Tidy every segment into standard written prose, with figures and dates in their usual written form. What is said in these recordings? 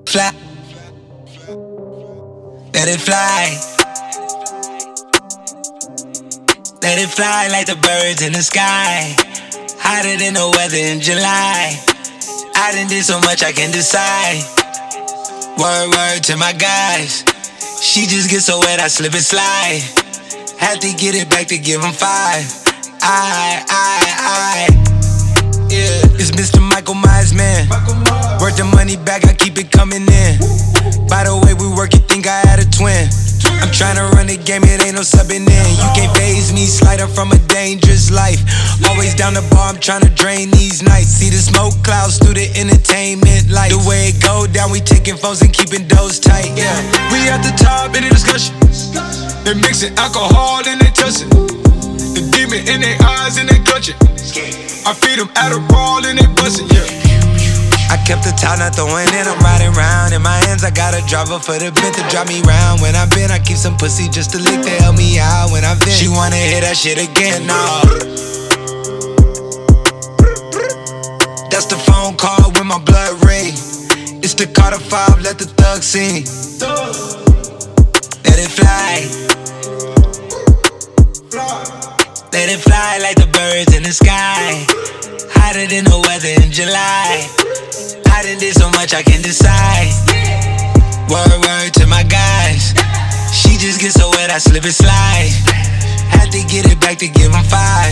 Fly, let it fly. Let it fly like the birds in the sky. Hotter than the weather in July. I done did so much I can decide. Word to my guys. She just gets so wet I slip and slide. Had to get it back to give 'em 5. Yeah, it's Mr. Michael Myers, man. Worth the money back, I keep it coming in. By the way we work, you think I had a twin. I'm tryna run the game, it ain't no subbing in. You can't faze me, sliding from a dangerous life. Always down the bar, I'm tryna drain these nights. See the smoke clouds through the entertainment lights. The way it go down, we taking phones and keeping those tight, yeah. We at the top in the discussion. They mixing alcohol and they touching. The demon in their eyes and they clutching. I feed them Adderall and they bustin', yeah. I kept the top, not throwing in, I'm riding round. In my hands, I got a driver for the bent to drive me round. When I've been, I keep some pussy just to lick to help me out. When I've been, she wanna hear that shit again, nah. That's the phone call when my blood ring. It's the Carter 5, let the thug sing. Let it fly. Let it fly like the birds in the sky. Hotter than the weather in July. I done did so much I can decide. Word to my guys. She just gets so wet I slip and slide. Had to get it back to give 'em 5.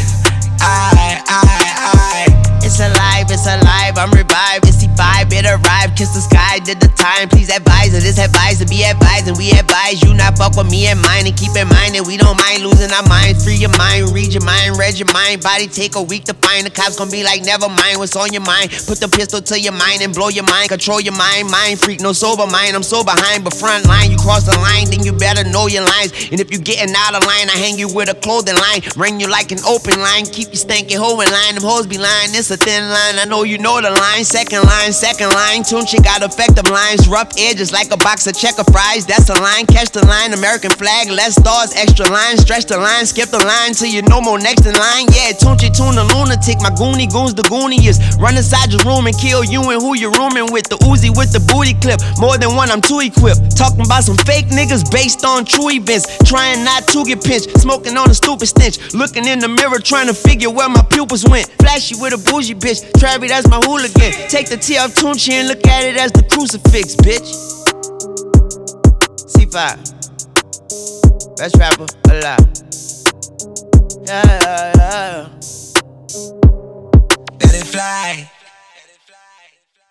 It's alive, I'm revived. It's the vibe, it arrived. Kiss the sky, did the time. Please advise her, this advice to be advised. And we advise you not fuck with me and mine. And keep in mind that we don't mind losing our minds. Free your mind, read your mind, read your mind. Body take a week to find. The cops gon' be like, never mind what's on your mind. Put the pistol to your mind and blow your mind. Control your mind, mind freak, no sober mind. I'm so behind, but front line. You cross the line, then you better know your lines. And if you getting out of line, I hang you with a clothing line. Ring you like an open line. Keep you stankin' hoe in line. Them hoes be lying, it's a thin line. I know you know the line. Second line. Tune chick got effective lines. Rough edges like a box of checker fries. That's a line, catch the line. American flag, less stars, extra line. Stretch the line, skip the line till you no more next in line. Yeah, tune the lunatic. My goonie goons the gooniest. Run inside your room and kill you and who you're rooming with. The Uzi with the booty clip. More than one, I'm too equipped. Talking about some fake niggas based on true events. Trying not to get pinched. Smoking on a stupid stench. Looking in the mirror trying to figure where my pupils went. Flashy with a bougie bitch. Travi, that's my hooligan. Take the T off Tunchi and look at it as the crucifix, bitch. C5, best rapper alive. Yeah. Let it fly.